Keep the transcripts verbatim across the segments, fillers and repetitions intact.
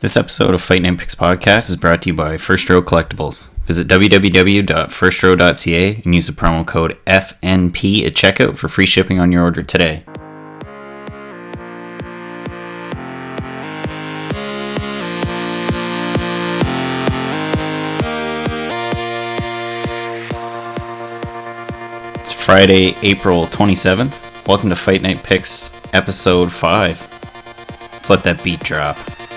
This episode of Fight Night Picks Podcast is brought to you by First Row Collectibles. Visit w w w dot first row dot c a and use the promo code F N P at checkout for free shipping on your order today. It's Friday, April twenty-seventh. Welcome to Fight Night Picks Episode five. Let's let that beat drop.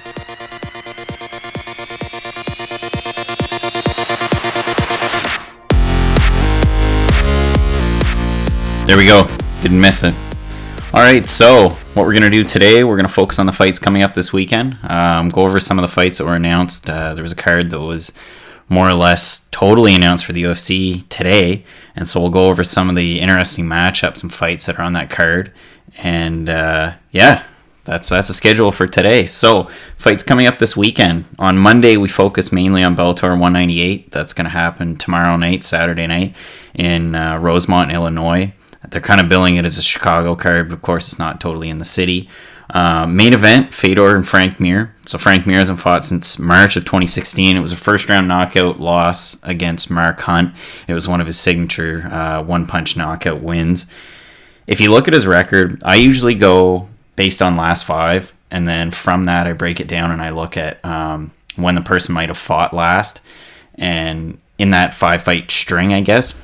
There we go. Didn't miss it. Alright, so what we're going to do today, we're going to focus on the fights coming up this weekend. Um, go over some of the fights that were announced. Uh, there was a card that was more or less totally announced for the U F C today. And so we'll go over some of the interesting matchups and fights that are on that card. And uh, yeah, that's that's a schedule for today. So fights coming up this weekend. On Monday, we focus mainly on Bellator one ninety-eight. That's going to happen tomorrow night, Saturday night, in uh, Rosemont, Illinois. They're kind of billing it as a Chicago card, but of course it's not totally in the city. Uh, main event, Fedor and Frank Mir. So Frank Mir hasn't fought since March of twenty sixteen. It was a first-round knockout loss against Mark Hunt. It was one of his signature uh, one-punch knockout wins. If you look at his record, I usually go based on last five, and then from that I break it down and I look at um, when the person might have fought last, and in that five-fight string, I guess.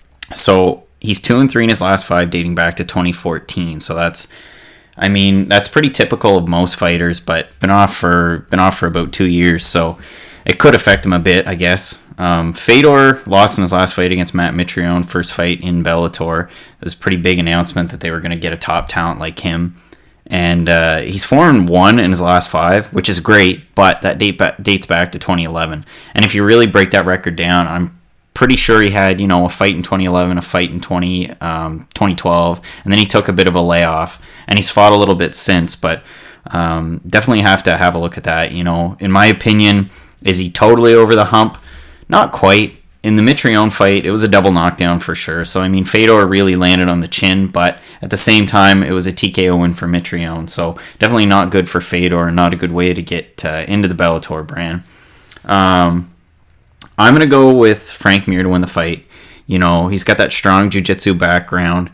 So he's two and three in his last five, dating back to twenty fourteen. So that's, I mean, that's pretty typical of most fighters. But been off for been off for about two years, so it could affect him a bit, I guess. Um, Fedor lost in his last fight against Matt Mitrione, first fight in Bellator. It was a pretty big announcement that they were going to get a top talent like him, and uh, he's four and one in his last five, which is great. But that date ba- dates back to twenty eleven, and if you really break that record down, I'm pretty sure he had, you know, a fight in twenty eleven, a fight in twenty, um, twenty twelve, and then he took a bit of a layoff, and he's fought a little bit since, but um, definitely have to have a look at that. You know, in my opinion, is he totally over the hump? Not quite. In the Mitrione fight, it was a double knockdown for sure. So, I mean, Fedor really landed on the chin, but at the same time, it was a T K O win for Mitrione. So, definitely not good for Fedor, and not a good way to get uh, into the Bellator brand. Um... I'm going to go with Frank Mir to win the fight. You know, he's got that strong jiu-jitsu background,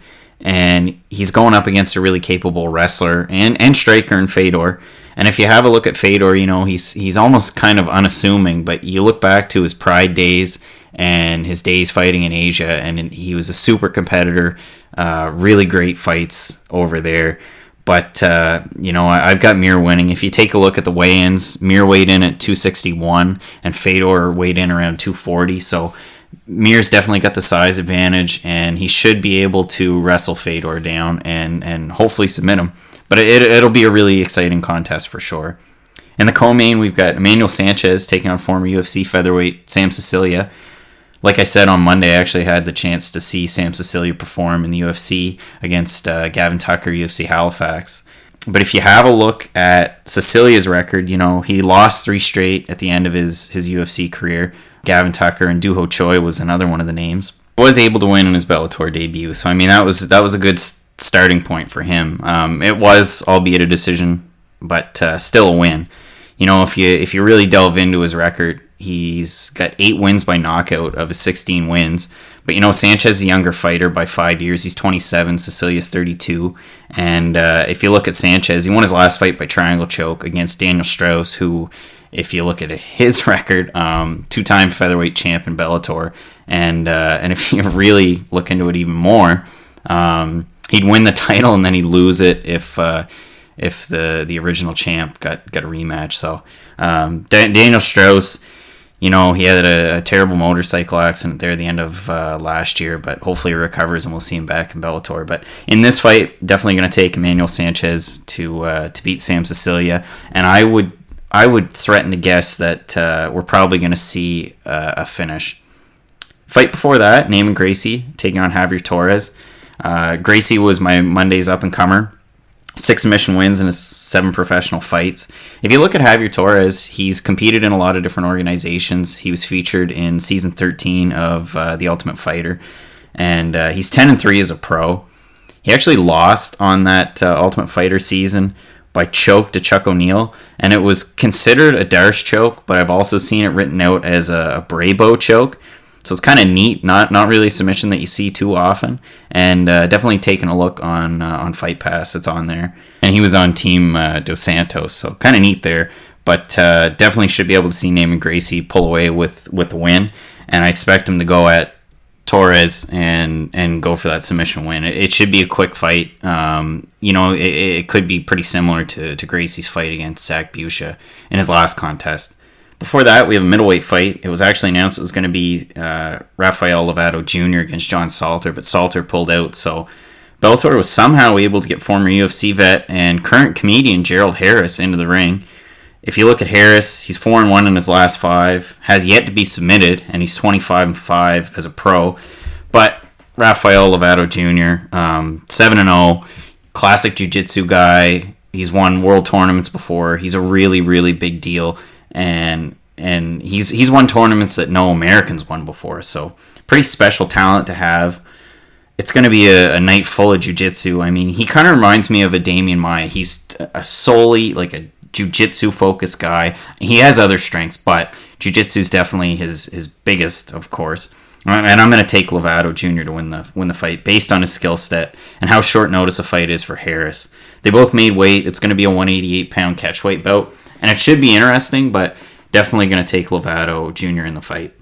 and he's going up against a really capable wrestler and, and striker in Fedor. And if you have a look at Fedor, you know, he's he's almost kind of unassuming, but you look back to his Pride days and his days fighting in Asia, and he was a super competitor, uh, really great fights over there. But, uh, you know, I've got Mir winning. If you take a look at the weigh-ins, Mir weighed in at two sixty-one and Fedor weighed in around two forty. So Mir's definitely got the size advantage, and he should be able to wrestle Fedor down and, and hopefully submit him. But it, it'll be a really exciting contest for sure. In the co-main, we've got Emmanuel Sanchez taking on former U F C featherweight Sam Sicilia. Like I said on Monday, I actually had the chance to see Sam Sicilia perform in the U F C against uh, Gavin Tucker, U F C Halifax. But if you have a look at Sicilia's record, you know, he lost three straight at the end of his, his U F C career. Gavin Tucker and Doo Ho Choi was another one of the names. Was able to win in his Bellator debut. So, I mean, that was that was a good starting point for him. Um, it was, albeit a decision, but uh, still a win. You know, if you if you really delve into his record, he's got eight wins by knockout of his sixteen wins. But, you know, Sanchez is a younger fighter by five years. He's twenty-seven. Cecilia's thirty-two. And uh, if you look at Sanchez, he won his last fight by triangle choke against Daniel Strauss, who, if you look at his record, um, two-time featherweight champ in Bellator. And, uh, and if you really look into it even more, um, he'd win the title and then he'd lose it if... Uh, if the, the original champ got, got a rematch. So um, Daniel Strauss, you know, he had a, a terrible motorcycle accident there at the end of uh, last year, but hopefully he recovers and we'll see him back in Bellator. But in this fight, definitely going to take Emmanuel Sanchez to uh, to beat Sam Sicilia, and I would I would threaten to guess that uh, we're probably going to see uh, a finish. Fight before that, Neiman Gracie taking on Javier Torres. Uh, Gracie was my Monday's up-and-comer. Six submission wins in his seven professional fights. If you look at Javier Torres, he's competed in a lot of different organizations. He was featured in season thirteen of uh, The Ultimate Fighter, and uh, he's ten and three as a pro. He actually lost on that uh, Ultimate Fighter season, by choke to Chuck O'Neill, and it was considered a Darce choke, but I've also seen it written out as a, a Brabo choke. So it's kind of neat, not not really a submission that you see too often, and uh, definitely taking a look on uh, on Fight Pass. It's on there, and he was on Team uh, Dos Santos, so kind of neat there. But uh, definitely should be able to see Neiman Gracie pull away with, with the win, and I expect him to go at Torres and and go for that submission win. It, it should be a quick fight. Um, you know, it, it could be pretty similar to, to Gracie's fight against Zach Busha in his last contest. Before that, we have a middleweight fight. It was actually announced it was going to be uh, Rafael Lovato Junior against John Salter, but Salter pulled out. So Bellator was somehow able to get former U F C vet and current comedian Gerald Harris into the ring. If you look at Harris, he's four and one in his last five, has yet to be submitted, and he's twenty-five and five as a pro. But Rafael Lovato Junior, um, seven and oh, classic jiu-jitsu guy. He's won world tournaments before. He's a really, really big deal, and and he's he's won tournaments that no Americans won before. So pretty special talent to have. It's going to be a, a night full of jiu-jitsu. I mean, he kind of reminds me of a Damian Maia. He's a solely like a jiu-jitsu focused guy. He has other strengths, but jiu-jitsu is definitely his his biggest, of course. And I'm going to take Lovato Junior to win the win the fight based on his skill set and how short notice a fight is for Harris. They both made weight. It's going to be a one eighty-eight pound catchweight bout, and it should be interesting, but definitely going to take Lovato Junior in the fight.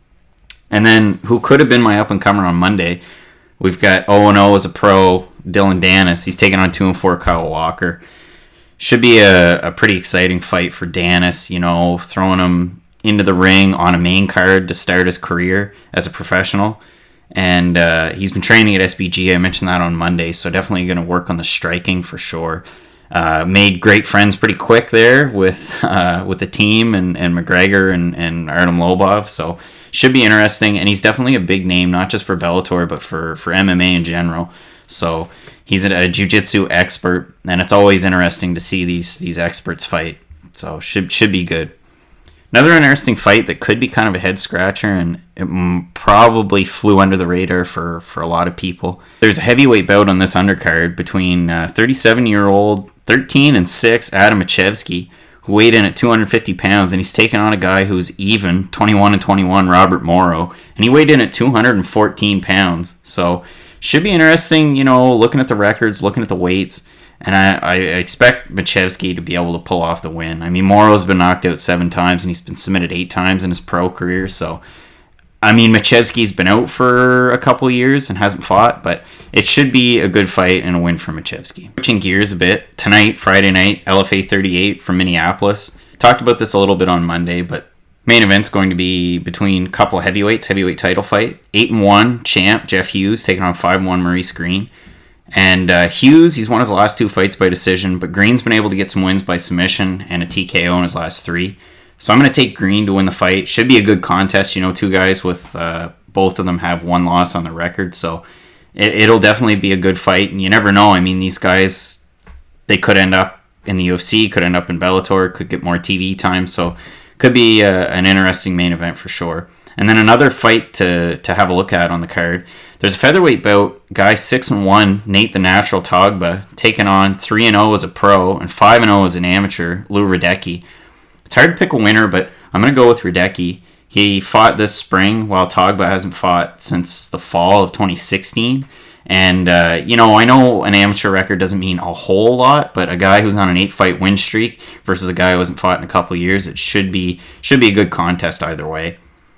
And then who could have been my up-and-comer on Monday, we've got oh and oh as a pro, Dylan Danis. He's taking on two and four Kyle Walker. Should be a, a pretty exciting fight for Danis, you know, throwing him into the ring on a main card to start his career as a professional. And uh, he's been training at S B G. I mentioned that on Monday, so definitely going to work on the striking for sure. Uh, made great friends pretty quick there with uh, with the team and, and McGregor and, and Artem Lobov, so should be interesting. And he's definitely a big name, not just for Bellator, but for, for M M A in general. So he's a, a jiu-jitsu expert, and it's always interesting to see these these experts fight. So should should be good. Another interesting fight that could be kind of a head scratcher, and it probably flew under the radar for, for a lot of people. There's a heavyweight bout on this undercard between uh, thirty-seven-year-old, thirteen and six Adam Machevsky, who weighed in at two hundred fifty pounds, and he's taking on a guy who's even, twenty-one and twenty-one, Robert Morrow, and he weighed in at two hundred fourteen pounds. So should be interesting, you know, looking at the records, looking at the weights, and I, I expect Machevsky to be able to pull off the win. I mean, Morrow's been knocked out seven times, and he's been submitted eight times in his pro career, so I mean, Machevsky's been out for a couple years and hasn't fought, but it should be a good fight and a win for Machevsky. Switching gears a bit, tonight, Friday night, L F A thirty-eight from Minneapolis. Talked about this a little bit on Monday, but main event's going to be between a couple of heavyweights, heavyweight title fight. eight and one champ Jeff Hughes taking on five and one Maurice Green. And uh, Hughes, he's won his last two fights by decision, but Green's been able to get some wins by submission and a T K O in his last three. So I'm going to take Green to win the fight. Should be a good contest. You know, two guys with uh, both of them have one loss on the record, so it, it'll definitely be a good fight. And you never know. I mean, these guys, they could end up in the U F C, could end up in Bellator, could get more T V time. So could be a, an interesting main event for sure. And then another fight to to have a look at on the card. There's a featherweight bout, guy six and one, Nate the Natural Togba, taking on three and oh as a pro and five and oh as an amateur, Lou Radecki. It's hard to pick a winner, but I'm going to go with Radecki. He fought this spring while Togba hasn't fought since the fall of twenty sixteen. And, uh, you know, I know an amateur record doesn't mean a whole lot, but a guy who's on an eight-fight win streak versus a guy who hasn't fought in a couple of years, it should be should be a good contest either way.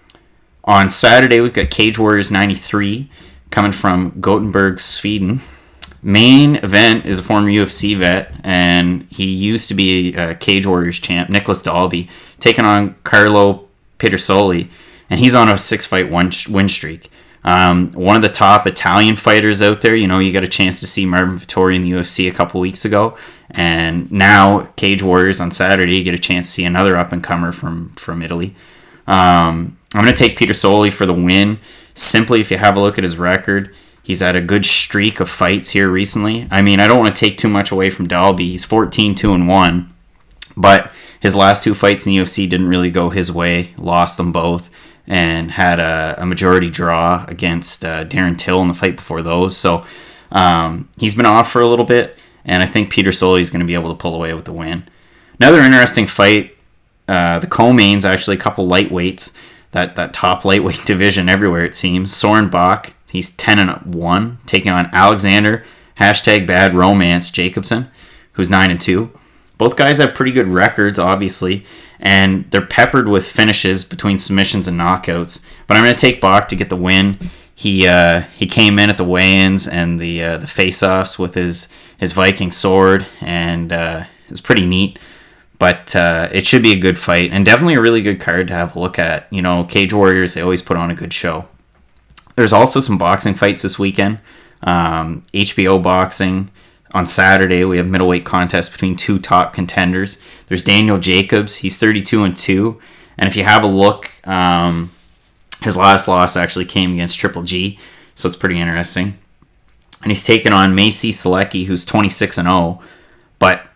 On Saturday, we've got Cage Warriors ninety-three coming from Gothenburg, Sweden. Main event is a former U F C vet, and he used to be a Cage Warriors champ, Nicholas Dalby, taking on Carlo Pedersoli, and he's on a six-fight win streak. Um, one of the top Italian fighters out there. You know, you got a chance to see Marvin Vettori in the U F C a couple weeks ago, and now Cage Warriors on Saturday, you get a chance to see another up-and-comer from, from Italy. Um, I'm going to take Pedersoli for the win. Simply, if you have a look at his record, he's had a good streak of fights here recently. I mean, I don't want to take too much away from Dalby. He's fourteen two and one, but his last two fights in the U F C didn't really go his way. Lost them both and had a, a majority draw against uh, Darren Till in the fight before those. So um, he's been off for a little bit, and I think Peter Soley is going to be able to pull away with the win. Another interesting fight, uh, the co-mains, actually a couple lightweights, that, that top lightweight division everywhere it seems. Soren Bach, he's ten and one, taking on Alexander, hashtag bad romance, Jacobson, who's nine and two. Both guys have pretty good records, obviously, and they're peppered with finishes between submissions and knockouts. But I'm going to take Bach to get the win. He uh, he came in at the weigh-ins and the uh, the face-offs with his, his Viking sword, and uh, it's pretty neat. But uh, it should be a good fight, and definitely a really good card to have a look at. You know, Cage Warriors, they always put on a good show. There's also some boxing fights this weekend. Um, H B O Boxing. On Saturday, we have middleweight contest between two top contenders. There's Daniel Jacobs. He's thirty-two and two. And if you have a look, um, his last loss actually came against Triple G. So it's pretty interesting. And he's taken on Macy Selecki, who's twenty-six and oh. But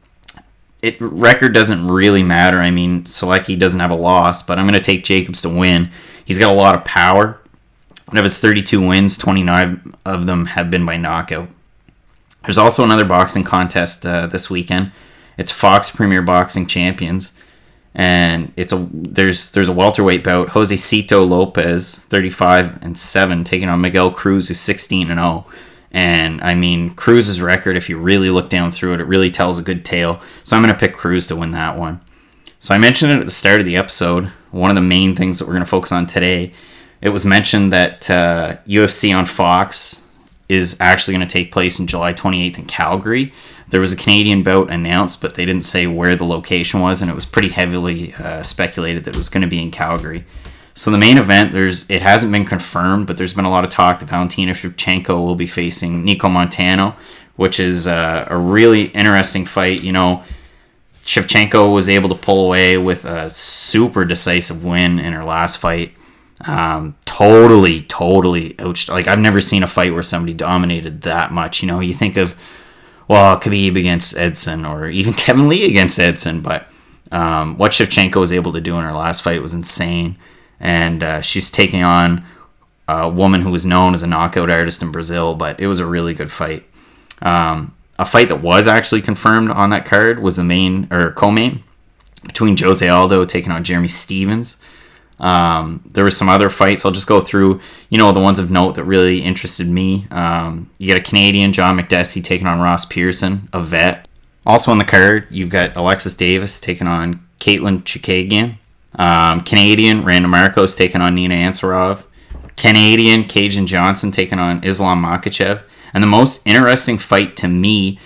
it record doesn't really matter. I mean, Selecki doesn't have a loss, but I'm going to take Jacobs to win. He's got a lot of power. Out of his thirty-two wins, twenty-nine of them have been by knockout. There's also another boxing contest uh, this weekend. It's Fox Premier Boxing Champions, and it's a there's there's a welterweight bout. Josecito Lopez, thirty-five and seven, taking on Miguel Cruz, who's sixteen and oh. And I mean, Cruz's record, if you really look down through it, it really tells a good tale. So I'm going to pick Cruz to win that one. So I mentioned it at the start of the episode. One of the main things that we're going to focus on today. It was mentioned that uh, U F C on Fox is actually going to take place in July twenty-eighth in Calgary. There was a Canadian bout announced, but they didn't say where the location was, and it was pretty heavily uh, speculated that it was going to be in Calgary. So the main event, there's it hasn't been confirmed, but there's been a lot of talk that Valentina Shevchenko will be facing Nico Montano, which is uh, a really interesting fight. You know, Shevchenko was able to pull away with a super decisive win in her last fight. Um, totally, totally ouch. Like, I've never seen a fight where somebody dominated that much. You know, you think of, well, Khabib against Edson, or even Kevin Lee against Edson, but um, what Shevchenko was able to do in her last fight was insane. And uh, she's taking on a woman who was known as a knockout artist in Brazil, but it was a really good fight. Um, a fight that was actually confirmed on that card was the main, or co-main, between Jose Aldo taking on Jeremy Stevens. Um, there were some other fights. I'll just go through, you know, the ones of note that really interested me. Um, you got a Canadian, John McDessie, taking on Ross Pearson, a vet. Also on the card, you've got Alexis Davis taking on Caitlin Chukagian. Um, Canadian, Randa Marcos taking on Nina Ansaroff. Canadian, Cajun Johnson taking on Islam Makhachev. And the most interesting fight to me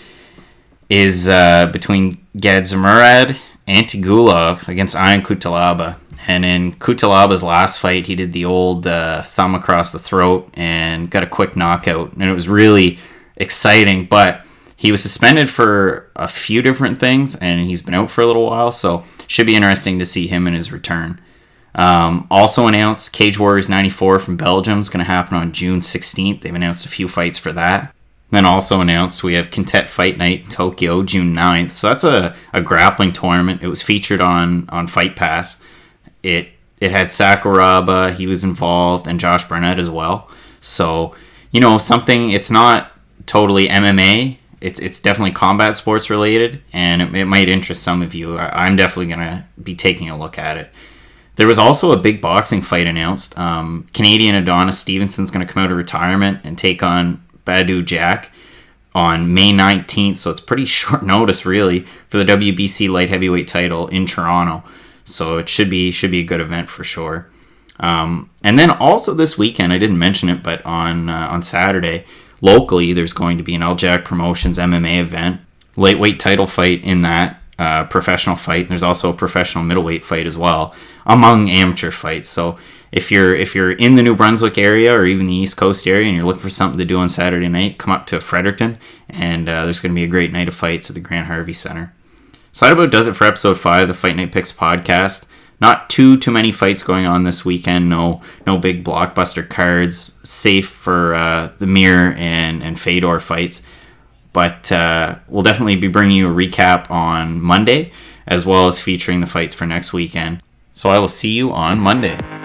is uh, between Gadzhimurad Antigulov against Ion Cutelaba. And in Kutelaba's last fight, he did the old uh, thumb across the throat and got a quick knockout. And it was really exciting, but he was suspended for a few different things, and he's been out for a little while, so should be interesting to see him in his return. Um, also announced, Cage Warriors ninety-four from Belgium is going to happen on June sixteenth. They've announced a few fights for that. Then also announced we have Quintet Fight Night in Tokyo, June ninth. So that's a, a grappling tournament. It was featured on, on Fight Pass. It it had Sakuraba, he was involved, and Josh Barnett as well. So, you know, something, it's not totally M M A. It's it's definitely combat sports related, and it, it might interest some of you. I, I'm definitely going to be taking a look at it. There was also a big boxing fight announced. Um, Canadian Adonis Stevenson's going to come out of retirement and take on Badu Jack on May nineteenth, so it's pretty short notice, really, for the W B C light heavyweight title in Toronto. So it should be should be a good event for sure. Um, and then also this weekend, I didn't mention it, but on uh, on Saturday, locally, there's going to be an L J A C Promotions M M A event, lightweight title fight in that uh, professional fight. And there's also a professional middleweight fight as well, among amateur fights. So if you're if you're in the New Brunswick area or even the East Coast area and you're looking for something to do on Saturday night, come up to Fredericton, and uh, there's going to be a great night of fights at the Grant Harvey Center. So that about does it for episode five of the Fight Night Picks podcast. Not too too many fights going on this weekend. No no big blockbuster cards. Safe for uh, the Mir and, and Fedor fights. But uh, we'll definitely be bringing you a recap on Monday, as well as featuring the fights for next weekend. So I will see you on Monday.